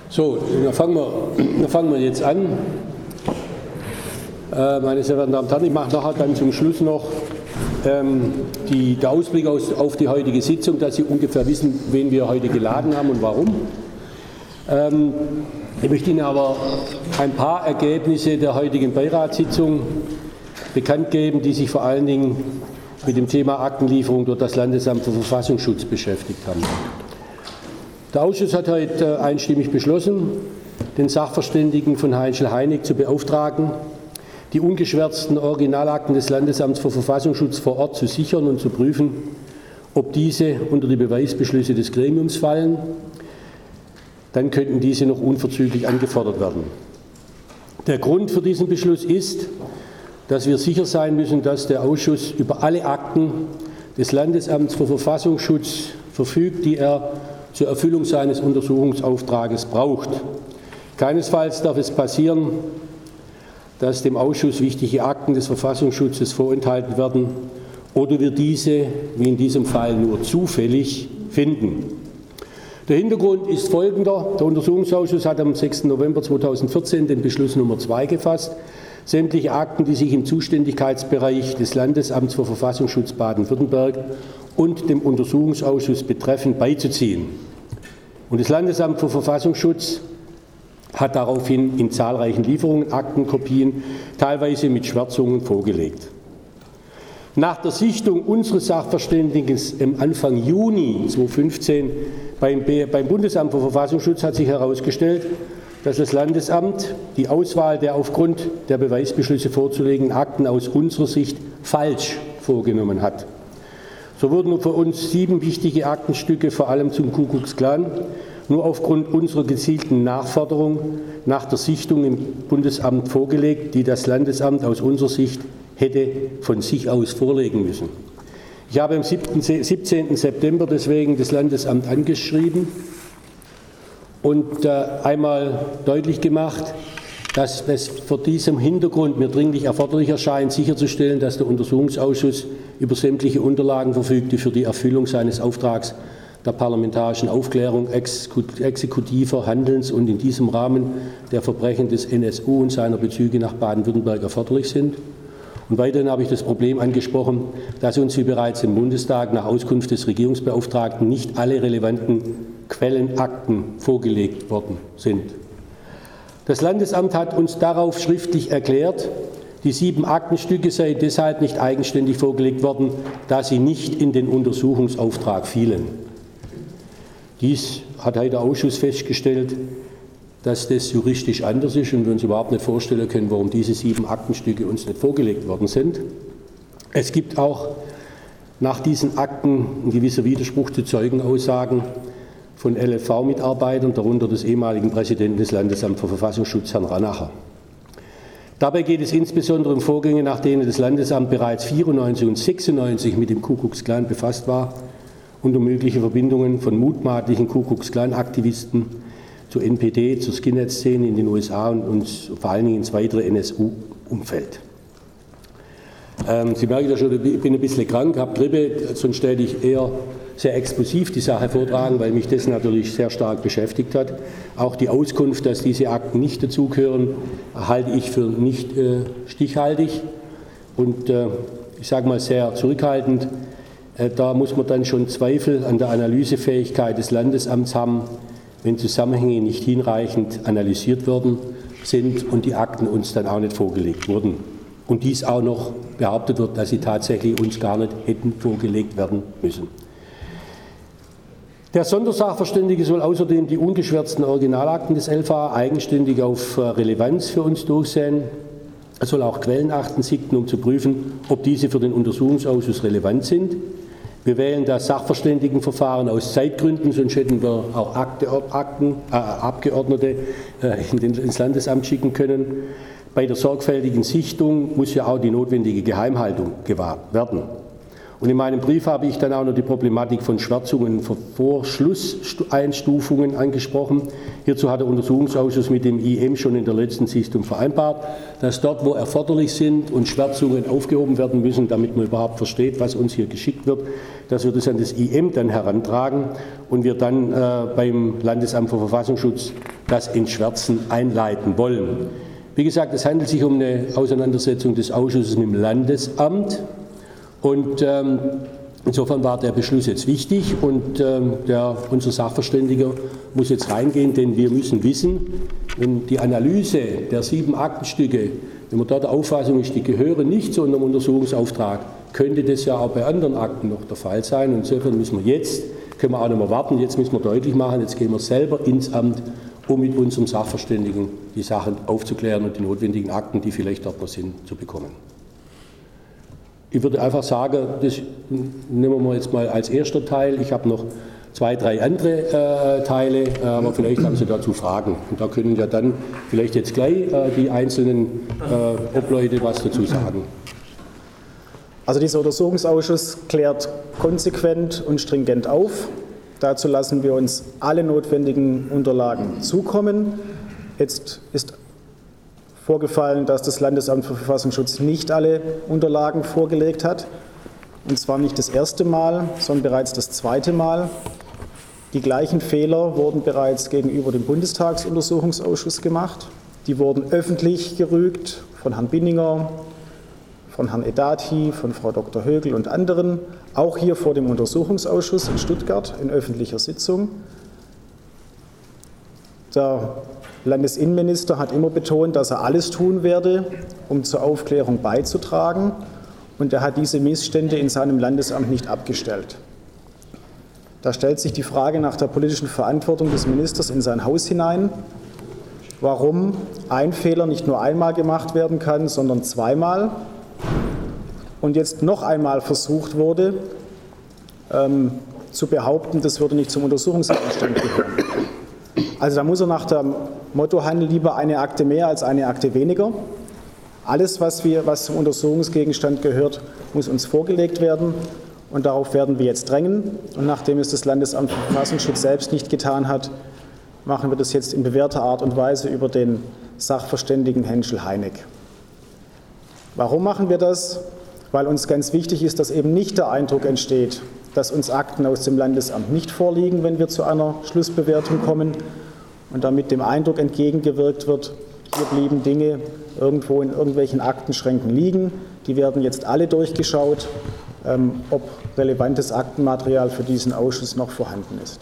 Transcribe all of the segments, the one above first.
So, dann fangen wir jetzt an. Meine sehr verehrten Damen und Herren, ich mache nachher dann zum Schluss noch der Ausblick auf die heutige Sitzung, dass Sie ungefähr wissen, wen wir heute geladen haben und warum. Ich möchte Ihnen aber ein paar Ergebnisse der heutigen Beiratssitzung bekannt geben, die sich vor allen Dingen mit dem Thema Aktenlieferung durch das Landesamt für Verfassungsschutz beschäftigt haben. Der Ausschuss hat heute einstimmig beschlossen, den Sachverständigen von Heinschel-Heinig zu beauftragen, die ungeschwärzten Originalakten des Landesamts für Verfassungsschutz vor Ort zu sichern und zu prüfen, ob diese unter die Beweisbeschlüsse des Gremiums fallen. Dann könnten diese noch unverzüglich angefordert werden. Der Grund für diesen Beschluss ist, dass wir sicher sein müssen, dass der Ausschuss über alle Akten des Landesamts für Verfassungsschutz verfügt, die er zur Erfüllung seines Untersuchungsauftrages braucht. Keinesfalls darf es passieren, dass dem Ausschuss wichtige Akten des Verfassungsschutzes vorenthalten werden oder wir diese, wie in diesem Fall, nur zufällig finden. Der Hintergrund ist folgender. Der Untersuchungsausschuss hat am 6. November 2014 den Beschluss Nummer 2 gefasst, sämtliche Akten, die sich im Zuständigkeitsbereich des Landesamts für Verfassungsschutz Baden-Württemberg und dem Untersuchungsausschuss betreffen, beizuziehen. Und das Landesamt für Verfassungsschutz hat daraufhin in zahlreichen Lieferungen Aktenkopien, teilweise mit Schwärzungen, vorgelegt. Nach der Sichtung unseres Sachverständigen im Anfang Juni 2015 beim Bundesamt für Verfassungsschutz hat sich herausgestellt, dass das Landesamt die Auswahl der aufgrund der Beweisbeschlüsse vorzulegenden Akten aus unserer Sicht falsch vorgenommen hat. So wurden für uns 7 wichtige Aktenstücke, vor allem zum Ku Klux Klan, nur aufgrund unserer gezielten Nachforderung nach der Sichtung im Bundesamt vorgelegt, die das Landesamt aus unserer Sicht hätte von sich aus vorlegen müssen. Ich habe am 17. September deswegen das Landesamt angeschrieben und einmal deutlich gemacht, dass es vor diesem Hintergrund mir dringlich erforderlich erscheint, sicherzustellen, dass der Untersuchungsausschuss über sämtliche Unterlagen verfügt, die für die Erfüllung seines Auftrags der parlamentarischen Aufklärung exekutiver Handelns und in diesem Rahmen der Verbrechen des NSU und seiner Bezüge nach Baden-Württemberg erforderlich sind. Und weiterhin habe ich das Problem angesprochen, dass uns wie bereits im Bundestag nach Auskunft des Regierungsbeauftragten nicht alle relevanten Quellenakten vorgelegt worden sind. Das Landesamt hat uns darauf schriftlich erklärt, die 7 Aktenstücke seien deshalb nicht eigenständig vorgelegt worden, da sie nicht in den Untersuchungsauftrag fielen. Dies hat heute der Ausschuss festgestellt, dass das juristisch anders ist und wir uns überhaupt nicht vorstellen können, warum diese 7 Aktenstücke uns nicht vorgelegt worden sind. Es gibt auch nach diesen Akten ein gewisser Widerspruch zu Zeugenaussagen von LFV-Mitarbeitern, darunter des ehemaligen Präsidenten des Landesamts für Verfassungsschutz, Herrn Ranacher. Dabei geht es insbesondere um Vorgänge, nach denen das Landesamt bereits 1994 und 1996 mit dem Ku Klux Klan befasst war und um mögliche Verbindungen von mutmaßlichen Ku Klux Klan-Aktivisten zur NPD, zur Skinhead-Szene in den USA und vor allen Dingen ins weitere NSU-Umfeld. Sie merken ja schon, ich bin ein bisschen krank, habe Grippe, sonst werde ich eher sehr explosiv die Sache vortragen, weil mich das natürlich sehr stark beschäftigt hat. Auch die Auskunft, dass diese Akten nicht dazugehören, halte ich für nicht stichhaltig und ich sage mal sehr zurückhaltend. Da muss man dann schon Zweifel an der Analysefähigkeit des Landesamts haben, wenn Zusammenhänge nicht hinreichend analysiert worden sind und die Akten uns dann auch nicht vorgelegt wurden. Und dies auch noch behauptet wird, dass sie tatsächlich uns gar nicht hätten vorgelegt werden müssen. Der Sondersachverständige soll außerdem die ungeschwärzten Originalakten des LVA eigenständig auf Relevanz für uns durchsehen. Er soll auch Quellenakten sichten, um zu prüfen, ob diese für den Untersuchungsausschuss relevant sind. Wir wählen das Sachverständigenverfahren aus Zeitgründen, sonst hätten wir auch Abgeordnete ins Landesamt schicken können. Bei der sorgfältigen Sichtung muss ja auch die notwendige Geheimhaltung gewahrt werden. Und in meinem Brief habe ich dann auch noch die Problematik von Schwärzungen und Vorschlusseinstufungen angesprochen. Hierzu hat der Untersuchungsausschuss mit dem IM schon in der letzten Sitzung vereinbart, dass dort, wo erforderlich sind und Schwärzungen aufgehoben werden müssen, damit man überhaupt versteht, was uns hier geschickt wird, dass wir das an das IM dann herantragen und wir dann beim Landesamt für Verfassungsschutz das Entschwärzen einleiten wollen. Wie gesagt, es handelt sich um eine Auseinandersetzung des Ausschusses mit dem Landesamt. Und insofern war der Beschluss jetzt wichtig und unser Sachverständiger muss jetzt reingehen, denn wir müssen wissen, wenn die Analyse der 7 Aktenstücke, wenn man dort der Auffassung ist, die gehören nicht zu einem Untersuchungsauftrag, könnte das ja auch bei anderen Akten noch der Fall sein. Und insofern müssen wir jetzt, können wir auch nicht mehr warten, jetzt müssen wir deutlich machen, jetzt gehen wir selber ins Amt, um mit unserem Sachverständigen die Sachen aufzuklären und die notwendigen Akten, die vielleicht dort noch sind, zu bekommen. Ich würde einfach sagen, das nehmen wir jetzt mal als erster Teil. Ich habe noch 2, 3 andere Teile, aber vielleicht haben Sie dazu Fragen. Und da können ja dann vielleicht jetzt gleich die einzelnen Obleute was dazu sagen. Also dieser Untersuchungsausschuss klärt konsequent und stringent auf. Dazu lassen wir uns alle notwendigen Unterlagen zukommen. Jetzt ist vorgefallen, dass das Landesamt für Verfassungsschutz nicht alle Unterlagen vorgelegt hat. Und zwar nicht das erste Mal, sondern bereits das zweite Mal. Die gleichen Fehler wurden bereits gegenüber dem Bundestagsuntersuchungsausschuss gemacht. Die wurden öffentlich gerügt von Herrn Binninger, von Herrn Edati, von Frau Dr. Högel und anderen, auch hier vor dem Untersuchungsausschuss in Stuttgart in öffentlicher Sitzung. Der Landesinnenminister hat immer betont, dass er alles tun werde, um zur Aufklärung beizutragen, und er hat diese Missstände in seinem Landesamt nicht abgestellt. Da stellt sich die Frage nach der politischen Verantwortung des Ministers in sein Haus hinein, warum ein Fehler nicht nur einmal gemacht werden kann, sondern zweimal und jetzt noch einmal versucht wurde, zu behaupten, das würde nicht zum Untersuchungsgegenstand gehören. Also da muss er nach dem Motto handeln, lieber eine Akte mehr als eine Akte weniger. Alles, was zum Untersuchungsgegenstand gehört, muss uns vorgelegt werden, und darauf werden wir jetzt drängen. Und nachdem es das Landesamt für Verfassungsschutz selbst nicht getan hat, machen wir das jetzt in bewährter Art und Weise über den Sachverständigen Henschel-Heineck. Warum machen wir das? Weil uns ganz wichtig ist, dass eben nicht der Eindruck entsteht, dass uns Akten aus dem Landesamt nicht vorliegen, wenn wir zu einer Schlussbewertung kommen, und damit dem Eindruck entgegengewirkt wird, hier blieben Dinge irgendwo in irgendwelchen Aktenschränken liegen. Die werden jetzt alle durchgeschaut, ob relevantes Aktenmaterial für diesen Ausschuss noch vorhanden ist.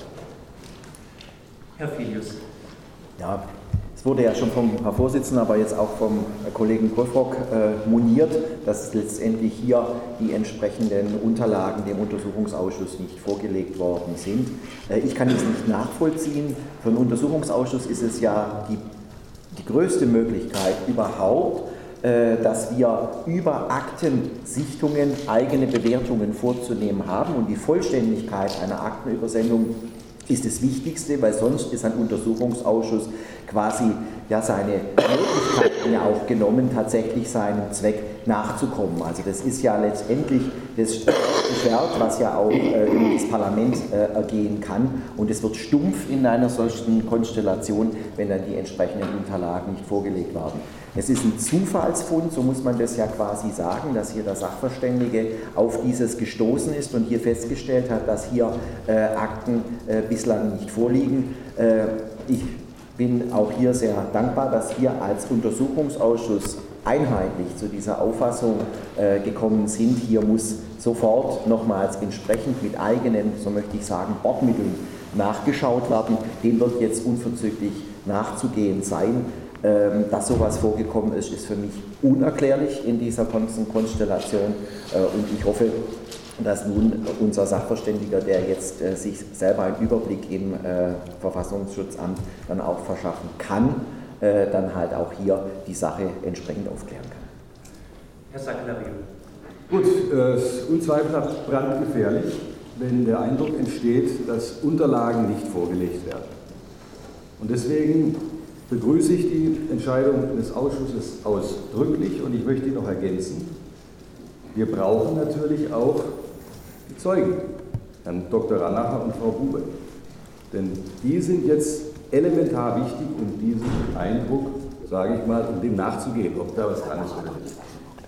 Herr Filius. Ja, es wurde ja schon vom Herrn Vorsitzenden, aber jetzt auch vom Kollegen Gröfrock moniert, dass letztendlich hier die entsprechenden Unterlagen dem Untersuchungsausschuss nicht vorgelegt worden sind. Ich kann das nicht nachvollziehen. Für einen Untersuchungsausschuss ist es ja die größte Möglichkeit überhaupt, dass wir über Aktensichtungen eigene Bewertungen vorzunehmen haben, und die Vollständigkeit einer Aktenübersendung ist das Wichtigste, weil sonst ist ein Untersuchungsausschuss quasi ja seine Möglichkeiten ja auch genommen, tatsächlich seinem Zweck nachzukommen. Also das ist ja letztendlich das Schwert, was ja auch in das Parlament ergehen kann, und es wird stumpf in einer solchen Konstellation, wenn dann die entsprechenden Unterlagen nicht vorgelegt werden. Es ist ein Zufallsfund, so muss man das ja quasi sagen, dass hier der Sachverständige auf dieses gestoßen ist und hier festgestellt hat, dass hier Akten bislang nicht vorliegen. Ich bin auch hier sehr dankbar, dass wir als Untersuchungsausschuss einheitlich zu dieser Auffassung gekommen sind. Hier muss sofort nochmals entsprechend mit eigenen, so möchte ich sagen, Bordmitteln nachgeschaut werden. Dem wird jetzt unverzüglich nachzugehen sein. Dass sowas vorgekommen ist, ist für mich unerklärlich in dieser Konstellation, und ich hoffe, dass nun unser Sachverständiger, der jetzt sich selber einen Überblick im Verfassungsschutzamt dann auch verschaffen kann, dann halt auch hier die Sache entsprechend aufklären kann. Herr Sacclario. Gut, es ist unzweifelhaft brandgefährlich, wenn der Eindruck entsteht, dass Unterlagen nicht vorgelegt werden. Und deswegen begrüße ich die Entscheidung des Ausschusses ausdrücklich, und ich möchte noch ergänzen, wir brauchen natürlich auch die Zeugen, Herrn Dr. Ranacher und Frau Bube. Denn die sind jetzt elementar wichtig, um diesen Eindruck, sage ich mal, um dem nachzugehen, ob da was dran ist oder nicht.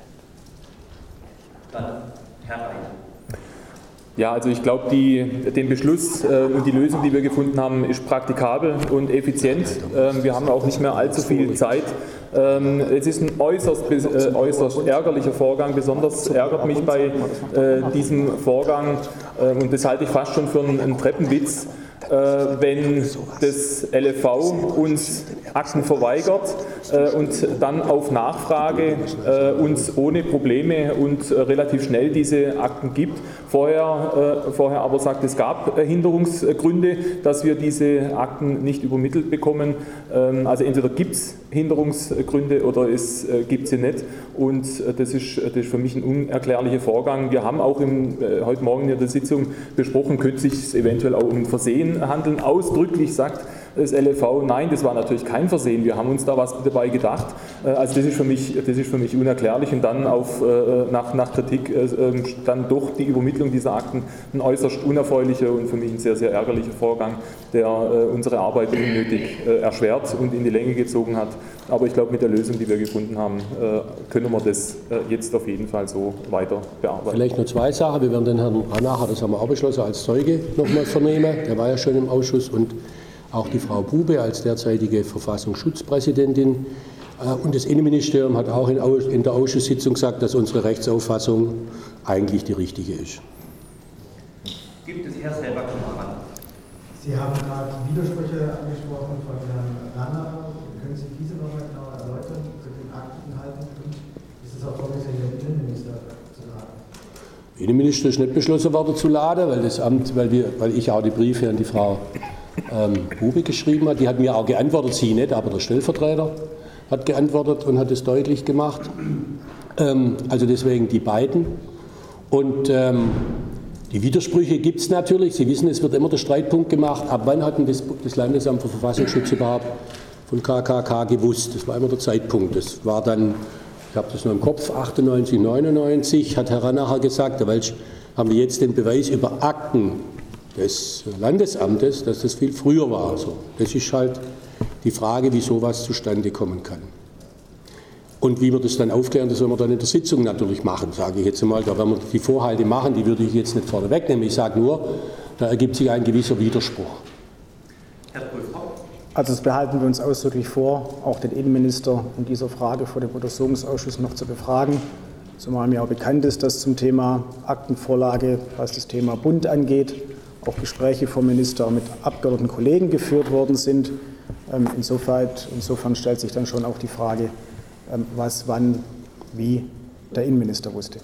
Dann Herr Rein. Ja, also ich glaube, den Beschluss und die Lösung, die wir gefunden haben, ist praktikabel und effizient. Wir haben auch nicht mehr allzu viel Zeit. Es ist ein äußerst ärgerlicher Vorgang. Besonders ärgert mich bei diesem Vorgang, und das halte ich fast schon für einen Treppenwitz, wenn das LFV uns Akten verweigert und dann auf Nachfrage uns ohne Probleme und relativ schnell diese Akten gibt. Vorher aber sagt, es gab Hinderungsgründe, dass wir diese Akten nicht übermittelt bekommen. Also entweder gibt es Hinderungsgründe oder es gibt sie nicht. Und das ist für mich ein unerklärlicher Vorgang. Wir haben auch heute Morgen in der Sitzung besprochen, könnte sich eventuell auch um ein Versehen handeln. Ausdrücklich sagt das LFV, nein, das war natürlich kein Versehen, wir haben uns da was dabei gedacht. Also das ist für mich unerklärlich, und dann nach Kritik dann doch die Übermittlung dieser Akten ein äußerst unerfreulicher und für mich ein sehr, sehr ärgerlicher Vorgang, der unsere Arbeit unnötig erschwert und in die Länge gezogen hat. Aber ich glaube, mit der Lösung, die wir gefunden haben, können wir das jetzt auf jeden Fall so weiter bearbeiten. Vielleicht noch zwei Sachen. Wir werden den Herrn Ranacher, das haben wir auch beschlossen, als Zeuge nochmal vernehmen. Der war ja schon im Ausschuss, und auch die Frau Bube als derzeitige Verfassungsschutzpräsidentin. Und das Innenministerium hat auch in der Ausschusssitzung gesagt, dass unsere Rechtsauffassung eigentlich die richtige ist. Gibt es Herr selber Kameramann? Sie haben gerade Widersprüche angesprochen von Herrn Ranacher. Können Sie diese nochmal genauer erläutern zu den Akteninhalten? Und ist es auch vorgesehen, den Innenminister zu laden? Innenminister ist nicht beschlossen worden zu laden, weil das Amt, weil ich auch die Briefe an die Frau Bube geschrieben hat. Die hat mir auch geantwortet, sie nicht, aber der Stellvertreter hat geantwortet und hat es deutlich gemacht. Also deswegen die beiden. Und die Widersprüche gibt es natürlich. Sie wissen, es wird immer der Streitpunkt gemacht, ab wann hat denn das Landesamt für Verfassungsschutz überhaupt von KKK gewusst. Das war immer der Zeitpunkt. Das war dann, ich habe das noch im Kopf, 98, 99, hat Herr Ranacher gesagt, da haben wir jetzt den Beweis über Akten des Landesamtes, dass das viel früher war. Also das ist halt die Frage, wie sowas zustande kommen kann. Und wie wir das dann aufklären, das werden wir dann in der Sitzung natürlich machen, sage ich jetzt einmal. Da werden wir die Vorhalte machen, die würde ich jetzt nicht vorne wegnehmen. Ich sage nur, da ergibt sich ein gewisser Widerspruch. Herr Prüfer. Also das behalten wir uns ausdrücklich vor, auch den Innenminister in dieser Frage vor dem Untersuchungsausschuss noch zu befragen. Zumal mir auch bekannt ist, dass zum Thema Aktenvorlage, was das Thema Bund angeht, auch Gespräche vom Minister mit abgeordneten Kollegen geführt worden sind. Insofern stellt sich dann schon auch die Frage, was, wann, wie der Innenminister wusste.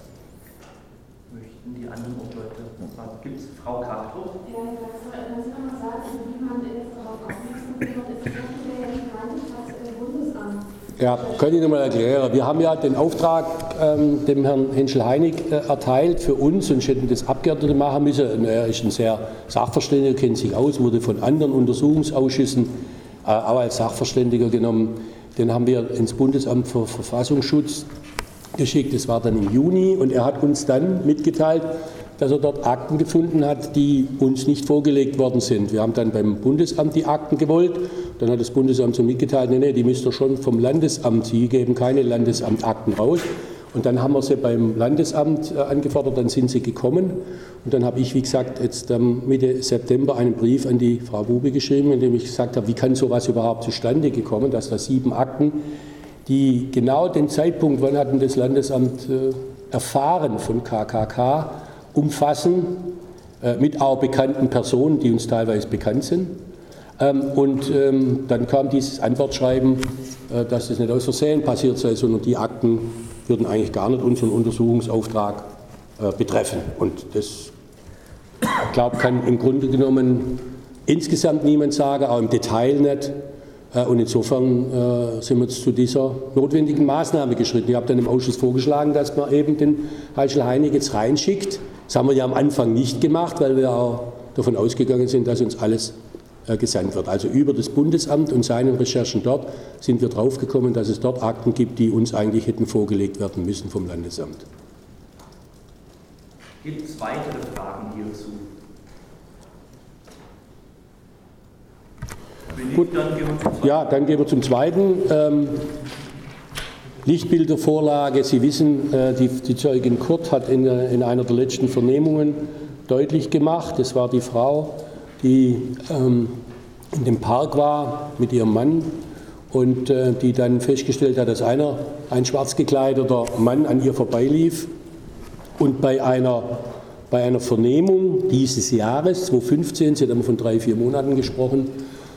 Möchten die anderen Leute? Gibt es Frau Castro? Ja, wenn Sie nochmal sagen, wie man jetzt darauf aufmerksam wird, ist das ja nicht das Bundesamt. Ja, kann ich nochmal erklären. Wir haben ja den Auftrag dem Herrn Henschel-Heinig erteilt für uns, sonst hätten das Abgeordnete machen müssen. Er ist ein sehr Sachverständiger, kennt sich aus, wurde von anderen Untersuchungsausschüssen auch als Sachverständiger genommen. Den haben wir ins Bundesamt für Verfassungsschutz geschickt. Das war dann im Juni, und er hat uns dann mitgeteilt, dass er dort Akten gefunden hat, die uns nicht vorgelegt worden sind. Wir haben dann beim Bundesamt die Akten gewollt. Dann hat das Bundesamt so mitgeteilt, nee, die müsst ihr schon vom Landesamt, Sie geben keine Landesamtakten raus. Und dann haben wir sie beim Landesamt angefordert, dann sind sie gekommen. Und dann habe ich, wie gesagt, jetzt Mitte September einen Brief an die Frau Bube geschrieben, in dem ich gesagt habe, wie kann sowas überhaupt zustande gekommen, dass da 7 Akten, die genau den Zeitpunkt, wann hat denn das Landesamt erfahren von KKK, umfassen, mit auch bekannten Personen, die uns teilweise bekannt sind. Dann kam dieses Antwortschreiben, dass das nicht aus Versehen passiert sei, sondern die Akten würden eigentlich gar nicht unseren Untersuchungsauftrag betreffen. Und das, ich glaube, kann im Grunde genommen insgesamt niemand sagen, auch im Detail nicht. Und insofern sind wir jetzt zu dieser notwendigen Maßnahme geschritten. Ich habe dann im Ausschuss vorgeschlagen, dass man eben den Henschel-Heinig jetzt reinschickt. Das haben wir ja am Anfang nicht gemacht, weil wir auch davon ausgegangen sind, dass uns alles gesandt wird. Also über das Bundesamt und seinen Recherchen dort sind wir draufgekommen, dass es dort Akten gibt, die uns eigentlich hätten vorgelegt werden müssen vom Landesamt. Gibt es weitere Fragen hierzu? Gut. Dann gehen wir zum zweiten. Lichtbildervorlage. Sie wissen, die Zeugin Kurt hat in einer der letzten Vernehmungen deutlich gemacht, das war die Frau, die in dem Park war mit ihrem Mann und die dann festgestellt hat, dass ein schwarz gekleideter Mann an ihr vorbeilief und bei einer Vernehmung dieses Jahres, 2015, sie hat immer von 3-4 Monaten gesprochen,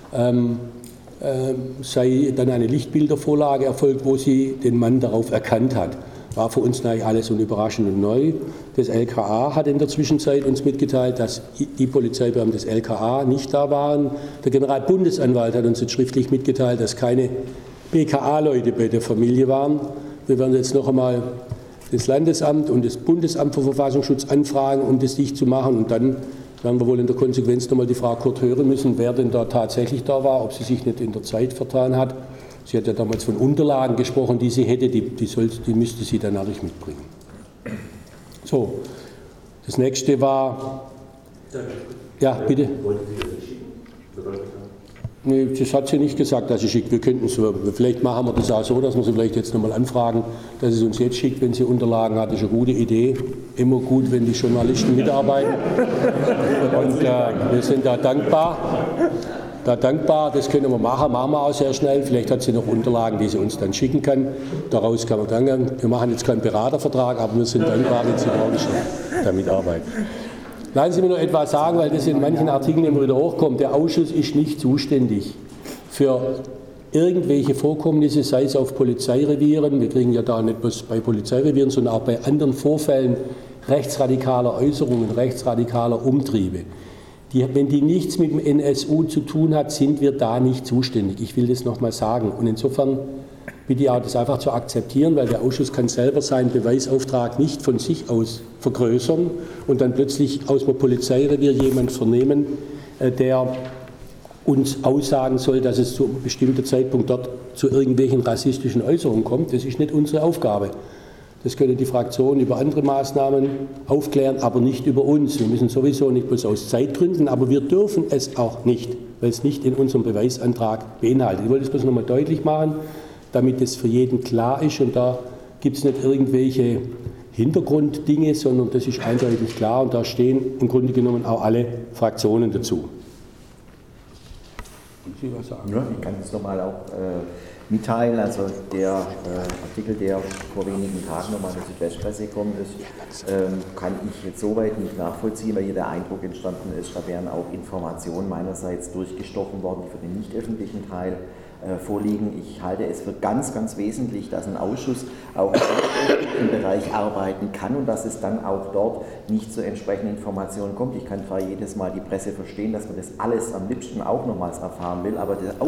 sei dann eine Lichtbildervorlage erfolgt, wo sie den Mann darauf erkannt hat. War für uns natürlich alles überraschend und neu. Das LKA hat in der Zwischenzeit uns mitgeteilt, dass die Polizeibeamten des LKA nicht da waren. Der Generalbundesanwalt hat uns jetzt schriftlich mitgeteilt, dass keine BKA-Leute bei der Familie waren. Wir werden jetzt noch einmal das Landesamt und das Bundesamt für Verfassungsschutz anfragen, um das dicht zu machen. Und dann werden wir wohl in der Konsequenz nochmal die Frau Kurt hören müssen, wer denn da tatsächlich da war, ob sie sich nicht in der Zeit vertan hat. Sie hat ja damals von Unterlagen gesprochen, die sie hätte, die müsste sie dann natürlich mitbringen. So, das nächste war... Ja, bitte. Nee, das hat sie nicht gesagt, dass sie schickt. Wir könnten es, vielleicht machen wir das auch so, dass wir sie vielleicht jetzt nochmal anfragen, dass sie uns jetzt schickt, wenn sie Unterlagen hat. Das ist eine gute Idee. Immer gut, wenn die Journalisten mitarbeiten. Und wir sind da dankbar. Das können wir machen wir auch sehr schnell. Vielleicht hat sie noch Unterlagen, die sie uns dann schicken kann. Daraus kann man danken. Wir machen jetzt keinen Beratervertrag, aber wir sind dankbar, wenn Sie morgen schon damit arbeiten. Lassen Sie mir noch etwas sagen, weil das in manchen Artikeln immer wieder hochkommt. Der Ausschuss ist nicht zuständig für irgendwelche Vorkommnisse, sei es auf Polizeirevieren. Wir kriegen ja da nicht bloß bei Polizeirevieren, sondern auch bei anderen Vorfällen rechtsradikaler Äußerungen, rechtsradikaler Umtriebe. Wenn die nichts mit dem NSU zu tun hat, sind wir da nicht zuständig. Ich will das nochmal sagen. Und insofern bitte ich auch, das einfach zu akzeptieren, weil der Ausschuss kann selber seinen Beweisauftrag nicht von sich aus vergrößern und dann plötzlich aus dem Polizeirevier jemand vernehmen, der uns aussagen soll, dass es zu einem bestimmten Zeitpunkt dort zu irgendwelchen rassistischen Äußerungen kommt. Das ist nicht unsere Aufgabe. Das können die Fraktionen über andere Maßnahmen aufklären, aber nicht über uns. Wir müssen sowieso nicht bloß aus Zeitgründen, aber wir dürfen es auch nicht, weil es nicht in unserem Beweisantrag beinhaltet. Ich wollte es bloß nochmal deutlich machen, damit es für jeden klar ist. Und da gibt es nicht irgendwelche Hintergrunddinge, sondern das ist eindeutig klar. Und da stehen im Grunde genommen auch alle Fraktionen dazu. Sie was sagen? Ja, ich kann es nochmal auch mitteilen. Also der Artikel, der vor wenigen Tagen nochmal in der Südwestpresse gekommen ist, kann ich jetzt soweit nicht nachvollziehen, weil hier der Eindruck entstanden ist, da wären auch Informationen meinerseits durchgestochen worden, die für den nicht öffentlichen Teil vorliegen. Ich halte es für ganz, ganz wesentlich, dass ein Ausschuss auch im Bereich arbeiten kann und dass es dann auch dort nicht zu entsprechenden Informationen kommt. Ich kann zwar jedes Mal die Presse verstehen, dass man das alles am liebsten auch nochmals erfahren will, aber der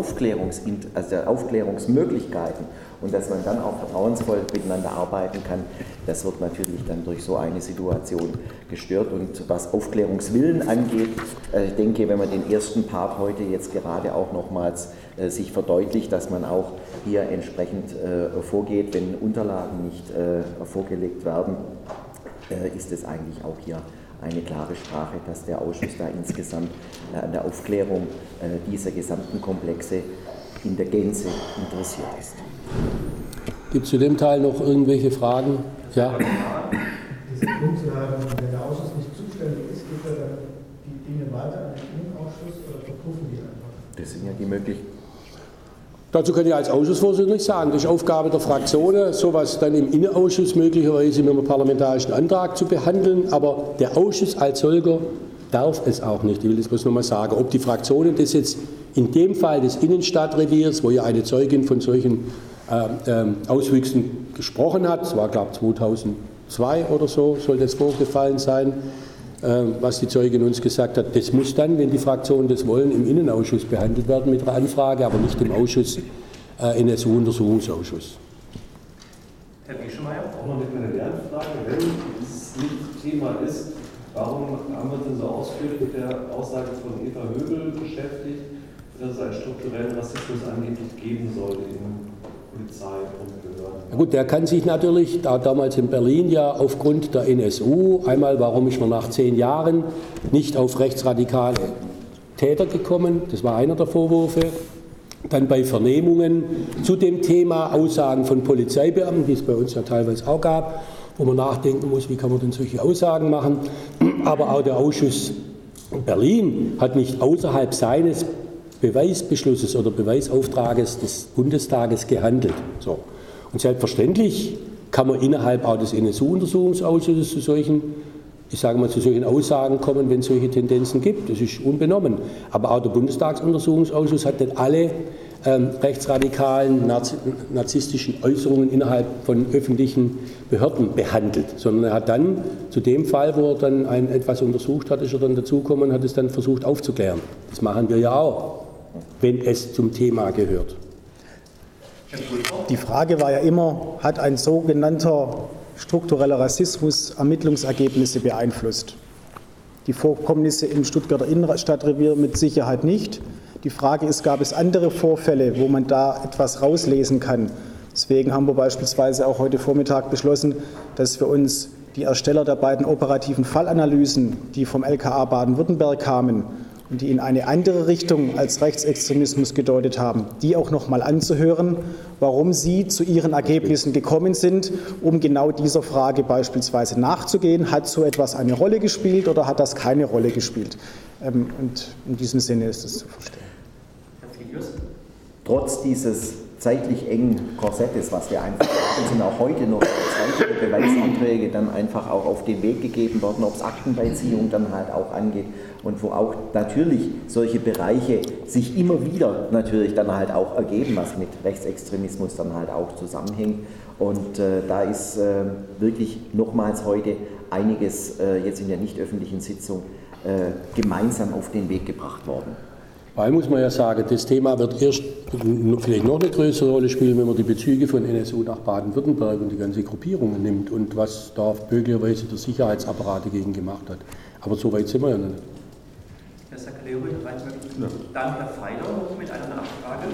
Aufklärungsmöglichkeiten und dass man dann auch vertrauensvoll miteinander arbeiten kann, das wird natürlich dann durch so eine Situation gestört. Und was Aufklärungswillen angeht, ich denke, wenn man den ersten Part heute jetzt gerade auch nochmals sich verdeutlicht, dass man auch hier entsprechend vorgeht, wenn Unterlagen nicht vorgelegt werden, ist es eigentlich auch hier eine klare Sprache, dass der Ausschuss da insgesamt an der Aufklärung dieser gesamten Komplexe in der Gänze interessiert ist. Gibt es zu dem Teil noch irgendwelche Fragen? Ja. Diesen Punkt zu haben, wenn der Ausschuss nicht zuständig ist, gibt er dann die Dinge weiter an den Innenausschuss oder verpuffen die einfach? Das sind ja die Möglichkeiten. Dazu kann ich als Ausschussvorsitzender nicht sagen. Das ist Aufgabe der Fraktionen, sowas dann im Innenausschuss möglicherweise mit einem parlamentarischen Antrag zu behandeln. Aber der Ausschuss als solcher darf es auch nicht. Ich will das bloß nochmal sagen. Ob die Fraktionen das jetzt in dem Fall des Innenstadtreviers, wo ja eine Zeugin von solchen Auswüchsen gesprochen hat, das war glaube ich 2002 oder so, soll das vorgefallen sein, was die Zeugin uns gesagt hat, das muss dann, wenn die Fraktionen das wollen, im Innenausschuss behandelt werden mit einer Anfrage, aber nicht im Ausschuss, NSU-Untersuchungsausschuss. Herr Wieschemeier? Auch noch eine Lernfrage, wenn dieses nicht Thema ist, warum haben wir denn so ausführlich mit der Aussage von Eva Höbel beschäftigt, dass es einen strukturellen Rassismus angeblich geben soll in Polizei und Behörden? Na gut, der kann sich natürlich, da damals in Berlin ja aufgrund der NSU, einmal warum ist man nach 10 Jahren nicht auf rechtsradikale Täter gekommen, das war einer der Vorwürfe. Dann bei Vernehmungen zu dem Thema Aussagen von Polizeibeamten, die es bei uns ja teilweise auch gab, wo man nachdenken muss, wie kann man denn solche Aussagen machen. Aber auch der Ausschuss Berlin hat nicht außerhalb seines Beweisbeschlusses oder Beweisauftrages des Bundestages gehandelt. So. Und selbstverständlich kann man innerhalb auch des NSU-Untersuchungsausschusses zu solchen, ich sage mal, zu solchen Aussagen kommen, wenn es solche Tendenzen gibt. Das ist unbenommen. Aber auch der Bundestagsuntersuchungsausschuss hat nicht alle rechtsradikalen, narzisstischen Äußerungen innerhalb von öffentlichen Behörden behandelt, sondern er hat dann zu dem Fall, wo er dann etwas untersucht hat, ist er dann dazugekommen und hat es dann versucht aufzuklären. Das machen wir ja auch, wenn es zum Thema gehört. Die Frage war ja immer, hat ein sogenannter struktureller Rassismus Ermittlungsergebnisse beeinflusst? Die Vorkommnisse im Stuttgarter Innenstadtrevier mit Sicherheit nicht. Die Frage ist, gab es andere Vorfälle, wo man da etwas rauslesen kann? Deswegen haben wir beispielsweise auch heute Vormittag beschlossen, dass wir uns die Ersteller der beiden operativen Fallanalysen, die vom LKA Baden-Württemberg kamen und die in eine andere Richtung als Rechtsextremismus gedeutet haben, die auch noch mal anzuhören, warum sie zu ihren Ergebnissen gekommen sind, um genau dieser Frage beispielsweise nachzugehen. Hat so etwas eine Rolle gespielt oder hat das keine Rolle gespielt? Und in diesem Sinne ist es zu verstehen. Trotz dieses zeitlich engen Korsettes, was wir einfach haben, sind auch heute noch weitere Beweisanträge dann einfach auch auf den Weg gegeben worden, ob es Aktenbeiziehung dann halt auch angeht und wo auch natürlich solche Bereiche sich immer wieder natürlich dann halt auch ergeben, was mit Rechtsextremismus dann halt auch zusammenhängt. Und da ist wirklich nochmals heute einiges jetzt in der nicht öffentlichen Sitzung gemeinsam auf den Weg gebracht worden. Weil muss man ja sagen, das Thema wird erst vielleicht noch eine größere Rolle spielen, wenn man die Bezüge von NSU nach Baden-Württemberg und die ganze Gruppierungen nimmt und was da möglicherweise der Sicherheitsapparat dagegen gemacht hat. Aber so weit sind wir ja nicht. Herr Sakaleuri, dann Herr Feiler mit einer Nachfrage.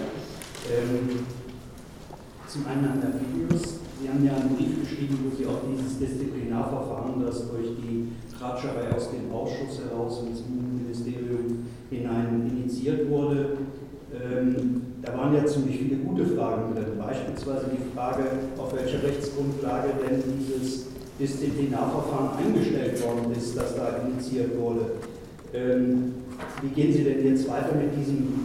Zum einen an Herrn Filius. Sie haben ja einen Brief geschrieben, wo Sie auch dieses Disziplinarverfahren, das durch die Tratscherei aus dem Ausschuss heraus ins Ministerium hinein initiiert wurde. Da waren ja ziemlich viele gute Fragen drin. Beispielsweise die Frage, auf welcher Rechtsgrundlage denn dieses Disziplinarverfahren eingestellt worden ist, das da initiiert wurde. Wie gehen Sie denn jetzt weiter mit diesem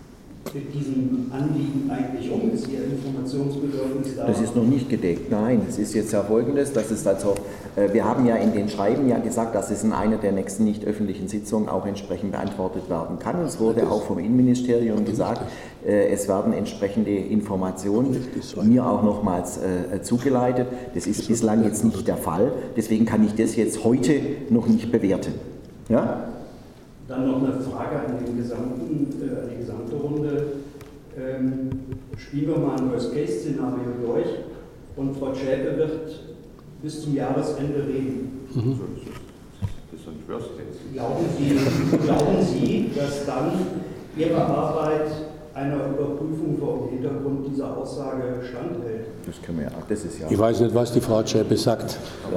Anliegen eigentlich um? Ist Ihr Informationsbedürfnis da? Das ist noch nicht gedeckt, nein. Es ist jetzt ja Folgendes, das ist also, wir haben ja in den Schreiben ja gesagt, dass es in einer der nächsten nicht öffentlichen Sitzungen auch entsprechend beantwortet werden kann. Und es wurde auch vom Innenministerium gesagt, es werden entsprechende Informationen mir auch nochmals zugeleitet. Das ist bislang jetzt nicht der Fall, deswegen kann ich das jetzt heute noch nicht bewerten. Ja? Dann noch eine Frage an die gesamte Runde. Spielen wir mal ein Worst-Case-Szenario durch und Frau Zschäpe wird bis zum Jahresende reden. Das ist doch nicht Worst-Case. Glauben Sie, dass dann Ihre Arbeit einer Überprüfung vor dem Hintergrund dieser Aussage standhält? Das können wir ja, das ist ja. Ich weiß nicht, was die Frau Zschäpe sagt.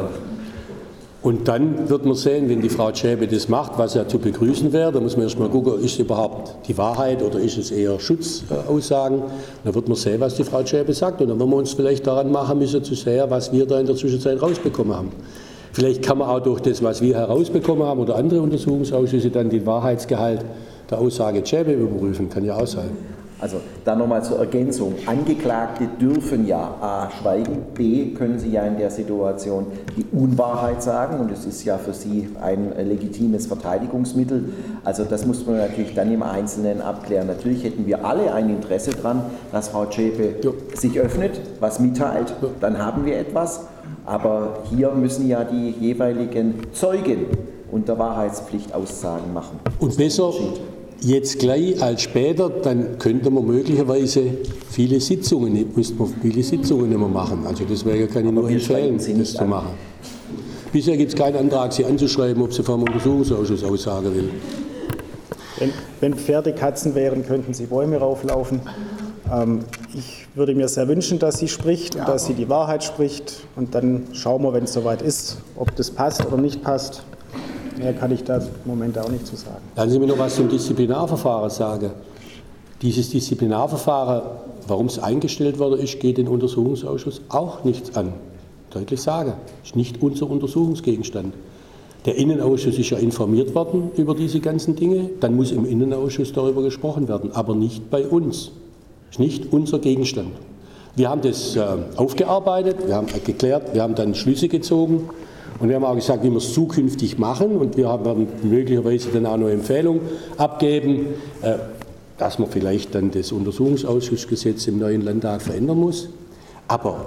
Und dann wird man sehen, wenn die Frau Zschäpe das macht, was ja zu begrüßen wäre, da muss man erst mal gucken, ist es überhaupt die Wahrheit oder ist es eher Schutzaussagen. Dann wird man sehen, was die Frau Zschäpe sagt. Und dann werden wir uns vielleicht daran machen müssen, zu sehen, was wir da in der Zwischenzeit rausbekommen haben. Vielleicht kann man auch durch das, was wir herausbekommen haben oder andere Untersuchungsausschüsse, dann den Wahrheitsgehalt der Aussage Zschäpe überprüfen. Kann ja auch sein. Also dann nochmal zur Ergänzung. Angeklagte dürfen ja A. schweigen, B. können sie ja in der Situation die Unwahrheit sagen und es ist ja für sie ein legitimes Verteidigungsmittel. Also das muss man natürlich dann im Einzelnen abklären. Natürlich hätten wir alle ein Interesse daran, dass Frau Zschäpe sich öffnet, was mitteilt, dann haben wir etwas. Aber hier müssen ja die jeweiligen Zeugen unter Wahrheitspflicht Aussagen machen. Und besser jetzt gleich als später, dann könnte man möglicherweise viele Sitzungen nicht mehr machen. Also das wäre ja, kann ich nur empfehlen, das zu machen. Bisher gibt es keinen Antrag, Sie anzuschreiben, ob Sie vom Untersuchungsausschuss aussagen will. Wenn Pferde Katzen wären, könnten sie Bäume rauflaufen. Ich würde mir sehr wünschen, dass sie spricht und dass sie die Wahrheit spricht. Und dann schauen wir, wenn es soweit ist, ob das passt oder nicht passt. Mehr kann ich da im Moment auch nicht zu sagen. Lassen Sie mir noch was zum Disziplinarverfahren sagen. Dieses Disziplinarverfahren, warum es eingestellt worden ist, geht den Untersuchungsausschuss auch nichts an. Deutlich sagen, ist nicht unser Untersuchungsgegenstand. Der Innenausschuss ist ja informiert worden über diese ganzen Dinge, dann muss im Innenausschuss darüber gesprochen werden, aber nicht bei uns. Ist nicht unser Gegenstand. Wir haben das aufgearbeitet, wir haben geklärt, wir haben dann Schlüsse gezogen und wir haben auch gesagt, wie wir es zukünftig machen und wir werden möglicherweise dann auch noch Empfehlungen abgeben, dass man vielleicht dann das Untersuchungsausschussgesetz im neuen Landtag verändern muss. Aber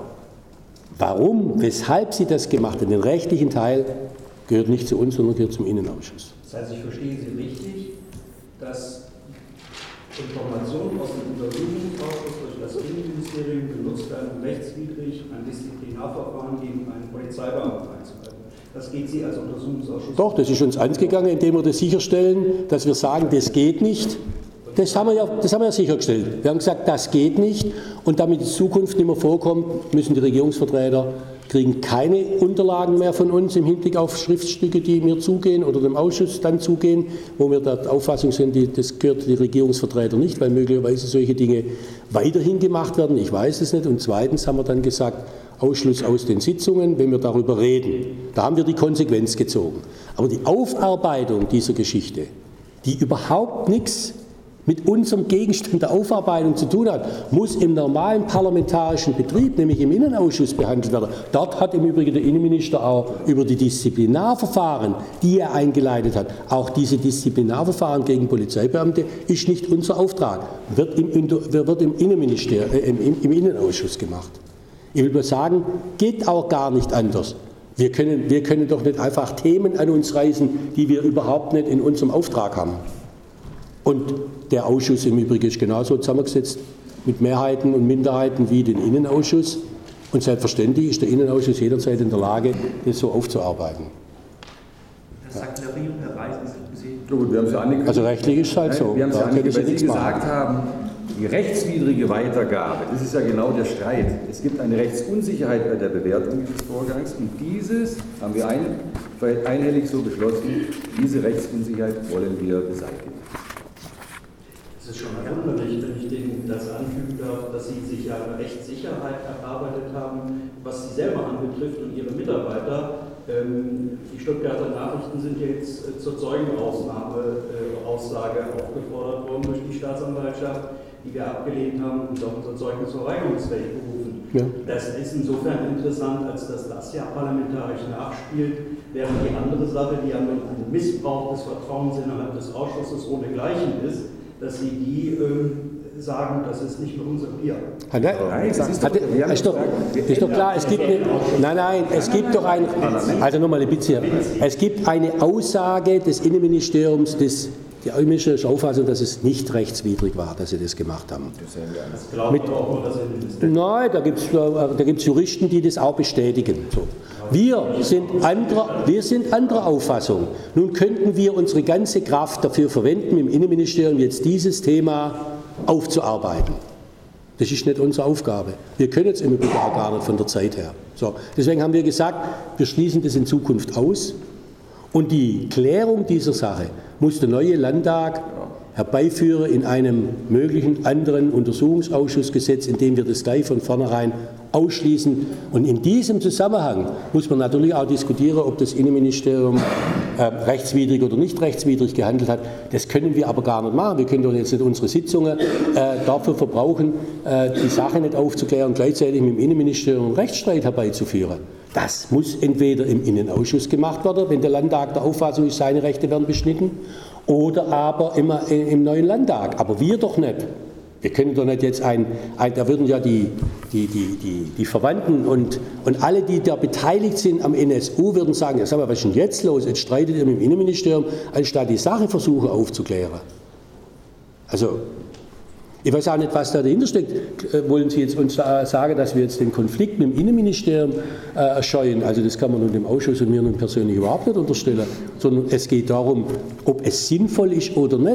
warum, weshalb sie das gemacht haben, den rechtlichen Teil, gehört nicht zu uns, sondern gehört zum Innenausschuss. Das heißt, ich verstehe Sie richtig, dass Informationen aus dem Untersuchungsausschuss durch das Innenministerium genutzt werden, um rechtswidrig ein Disziplinarverfahren gegen einen Polizeibeamten einzuleiten. Das geht Sie als Untersuchungsausschuss? Doch, das ist uns angegangen, indem wir das sicherstellen, dass wir sagen, das geht nicht. Das haben wir ja sichergestellt. Wir haben gesagt, das geht nicht und damit in Zukunft nicht mehr vorkommt, müssen die Regierungsvertreter kriegen keine Unterlagen mehr von uns im Hinblick auf Schriftstücke, die mir zugehen oder dem Ausschuss dann zugehen, wo wir der Auffassung sind, das gehört die Regierungsvertreter nicht, weil möglicherweise solche Dinge weiterhin gemacht werden. Ich weiß es nicht. Und zweitens haben wir dann gesagt, Ausschluss aus den Sitzungen, wenn wir darüber reden. Da haben wir die Konsequenz gezogen. Aber die Aufarbeitung dieser Geschichte, die überhaupt nichts mit unserem Gegenstand der Aufarbeitung zu tun hat, muss im normalen parlamentarischen Betrieb, nämlich im Innenausschuss, behandelt werden. Dort hat im Übrigen der Innenminister auch über die Disziplinarverfahren, die er eingeleitet hat, auch diese Disziplinarverfahren gegen Polizeibeamte, ist nicht unser Auftrag, wird im Innenausschuss gemacht. Ich will nur sagen, geht auch gar nicht anders. Wir können doch nicht einfach Themen an uns reißen, die wir überhaupt nicht in unserem Auftrag haben. Und der Ausschuss im Übrigen ist genauso zusammengesetzt mit Mehrheiten und Minderheiten wie den Innenausschuss. Und selbstverständlich ist der Innenausschuss jederzeit in der Lage, das so aufzuarbeiten. Herr Sackler-Rio, Herr Reis, Gut, wir haben es ja angekündigt. Also rechtlich ist es halt so. Wir haben es ja angekündigt, weil Sie gesagt haben, die rechtswidrige Weitergabe, das ist ja genau der Streit. Es gibt eine Rechtsunsicherheit bei der Bewertung dieses Vorgangs und dieses haben wir einhellig so beschlossen, diese Rechtsunsicherheit wollen wir beseitigen. Es ist schon verwunderlich, wenn ich denen das anfügen darf, dass Sie sich ja eine Rechtssicherheit erarbeitet haben, was Sie selber anbetrifft und Ihre Mitarbeiter. Die Stuttgarter Nachrichten sind jetzt zur Zeugenaussage aufgefordert worden durch die Staatsanwaltschaft, die wir abgelehnt haben und auch unser Zeugnisverweigerungsrecht berufen. Ja. Das ist insofern interessant, als dass das ja parlamentarisch nachspielt, während die andere Sache, die ja nun ein Missbrauch des Vertrauens innerhalb des Ausschusses ohnegleichen ist, dass Sie die sagen, das ist nicht mehr unser Bier. Nein, ist doch klar, es gibt es gibt eine Aussage des Innenministeriums, die innenministerische Auffassung, dass es nicht rechtswidrig war, dass sie das gemacht haben. Das glaubt aber auch nur das Innenministerium. Nein, da gibt's Juristen, die das auch bestätigen. So. Wir sind anderer Auffassung. Nun könnten wir unsere ganze Kraft dafür verwenden, im Innenministerium jetzt dieses Thema aufzuarbeiten. Das ist nicht unsere Aufgabe. Wir können es im Übrigen auch gar nicht von der Zeit her. So. Deswegen haben wir gesagt, wir schließen das in Zukunft aus. Und die Klärung dieser Sache muss der neue Landtag herbeiführen in einem möglichen anderen Untersuchungsausschussgesetz, in dem wir das gleich von vornherein ausschließen. Und in diesem Zusammenhang muss man natürlich auch diskutieren, ob das Innenministerium rechtswidrig oder nicht rechtswidrig gehandelt hat. Das können wir aber gar nicht machen. Wir können doch jetzt nicht unsere Sitzungen dafür verbrauchen, die Sache nicht aufzuklären und gleichzeitig mit dem Innenministerium einen Rechtsstreit herbeizuführen. Das muss entweder im Innenausschuss gemacht werden, wenn der Landtag der Auffassung ist, seine Rechte werden beschnitten, oder aber immer im neuen Landtag. Aber wir doch nicht. Wir können doch nicht jetzt da würden ja die Verwandten und alle, die da beteiligt sind am NSU, würden sagen, ja, sag mal, was ist denn jetzt los? Jetzt streitet ihr mit dem Innenministerium, anstatt die Sache versuchen aufzuklären. Also, ich weiß auch nicht, was da dahinter steckt. Wollen Sie jetzt uns sagen, dass wir jetzt den Konflikt mit dem Innenministerium scheuen? Also das kann man nun dem Ausschuss und mir nun persönlich überhaupt nicht unterstellen, sondern es geht darum, ob es sinnvoll ist oder nicht.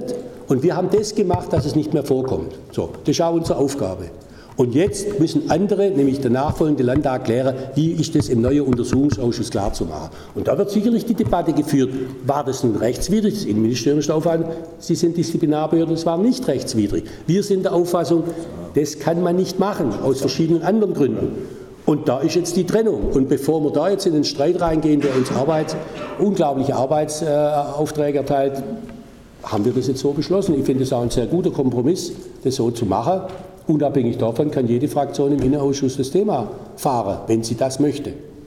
Und wir haben das gemacht, dass es nicht mehr vorkommt. So, das ist auch unsere Aufgabe. Und jetzt müssen andere, nämlich der nachfolgende Landtag, klären, wie ist das im neuen Untersuchungsausschuss klar zu machen. Und da wird sicherlich die Debatte geführt, war das nun rechtswidrig? Das Innenministerium ist der Auffassung, Sie sind Disziplinarbehörde, das war nicht rechtswidrig. Wir sind der Auffassung, das kann man nicht machen, aus verschiedenen anderen Gründen. Und da ist jetzt die Trennung. Und bevor wir da jetzt in den Streit reingehen, der uns unglaubliche Arbeitsaufträge erteilt, haben wir das jetzt so beschlossen. Ich finde es auch ein sehr guter Kompromiss, das so zu machen. Unabhängig davon kann jede Fraktion im Innenausschuss das Thema fahren, wenn sie das möchte.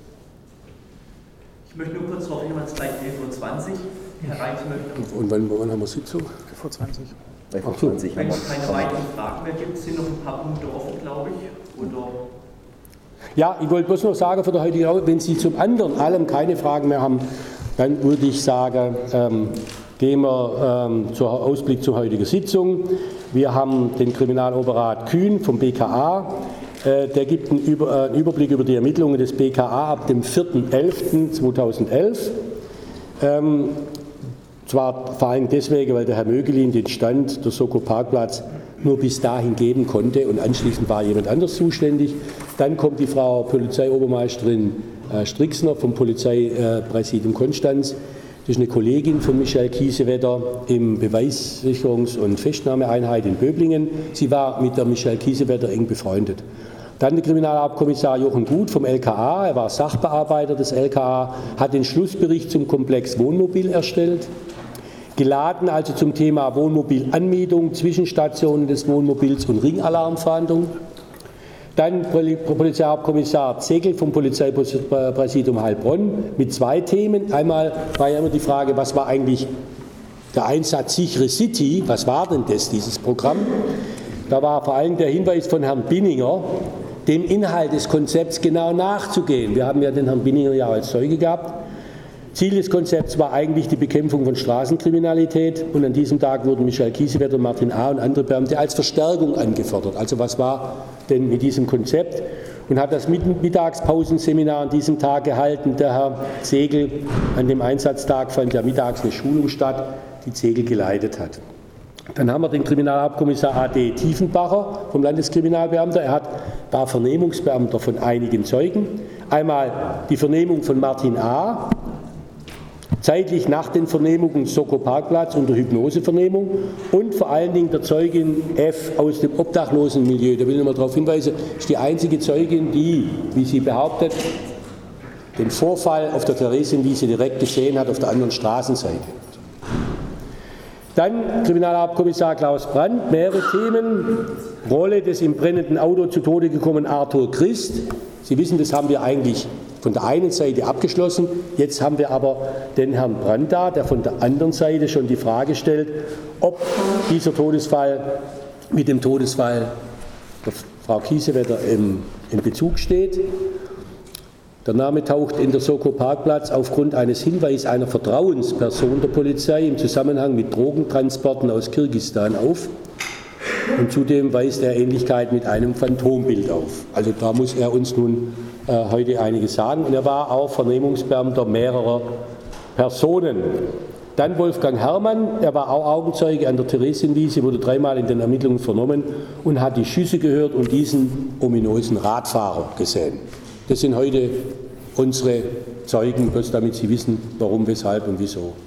Ich möchte nur kurz darauf hinweisen, gleich 11:20 Uhr. Herr Reitz möchte. Und wann haben wir Sitzung? 11:20 Uhr. Wenn es keine weiteren Fragen mehr gibt, sind noch ein paar Punkte offen, glaube ich. Oder ja, ich wollte bloß noch sagen, für die heutige Aussprache, wenn Sie zum anderen allem keine Fragen mehr haben, dann würde ich sagen, gehen wir zum Ausblick zur heutigen Sitzung. Wir haben den Kriminaloberrat Kühn vom BKA. Der gibt einen Überblick über die Ermittlungen des BKA ab dem 4.11.2011. Zwar vor allem deswegen, weil der Herr Mögelin den Stand der Soko Parkplatz nur bis dahin geben konnte und anschließend war jemand anders zuständig. Dann kommt die Frau Polizeiobermeisterin Strixner vom Polizeipräsidium Konstanz. Das ist eine Kollegin von Michael Kiesewetter im Beweissicherungs- und Festnahmeeinheit in Böblingen. Sie war mit der Michael Kiesewetter eng befreundet. Dann der Kriminalhauptkommissar Jochen Gut vom LKA. Er war Sachbearbeiter des LKA, hat den Schlussbericht zum Komplex Wohnmobil erstellt. Geladen also zum Thema Wohnmobilanmietung, Zwischenstationen des Wohnmobils und Ringalarmfahndung. Dann Polizeihauptkommissar Zegel vom Polizeipräsidium Heilbronn mit zwei Themen. Einmal war ja immer die Frage, was war eigentlich der Einsatz Sichere City? Was war denn das, dieses Programm? Da war vor allem der Hinweis von Herrn Binninger, dem Inhalt des Konzepts genau nachzugehen. Wir haben ja den Herrn Binninger ja als Zeuge gehabt. Ziel des Konzepts war eigentlich die Bekämpfung von Straßenkriminalität und an diesem Tag wurden Michael Kiesewetter, Martin A. und andere Beamte als Verstärkung angefordert. Also was war denn mit diesem Konzept? Und hat das Mittagspausenseminar an diesem Tag gehalten. Der Herr Zegel, an dem Einsatztag fand ja mittags eine Schulung statt, die Zegel geleitet hat. Dann haben wir den Kriminalhauptkommissar A.D. Tiefenbacher vom Landeskriminalbeamter. Er war Vernehmungsbeamter von einigen Zeugen. Einmal die Vernehmung von Martin A., zeitlich nach den Vernehmungen Soko Parkplatz unter Hypnosevernehmung und vor allen Dingen der Zeugin F. aus dem Obdachlosenmilieu. Da will ich noch mal darauf hinweisen, ist die einzige Zeugin, die, wie sie behauptet, den Vorfall auf der Theresienwiese direkt gesehen hat, auf der anderen Straßenseite. Dann Kriminalhauptkommissar Klaus Brandt, mehrere Themen. Rolle des im brennenden Auto zu Tode gekommenen Arthur Christ. Sie wissen, das haben wir eigentlich von der einen Seite abgeschlossen. Jetzt haben wir aber den Herrn Brandt da, der von der anderen Seite schon die Frage stellt, ob dieser Todesfall mit dem Todesfall der Frau Kiesewetter in Bezug steht. Der Name taucht in der Soko Parkplatz aufgrund eines Hinweises einer Vertrauensperson der Polizei im Zusammenhang mit Drogentransporten aus Kirgisistan auf. Und zudem weist er Ähnlichkeit mit einem Phantombild auf. Also da muss er uns nun heute einiges sagen. Und er war auch Vernehmungsbeamter mehrerer Personen. Dann Wolfgang Herrmann, er war auch Augenzeuge an der Theresienwiese, wurde dreimal in den Ermittlungen vernommen und hat die Schüsse gehört und diesen ominösen Radfahrer gesehen. Das sind heute unsere Zeugen, bloß damit Sie wissen, warum, weshalb und wieso.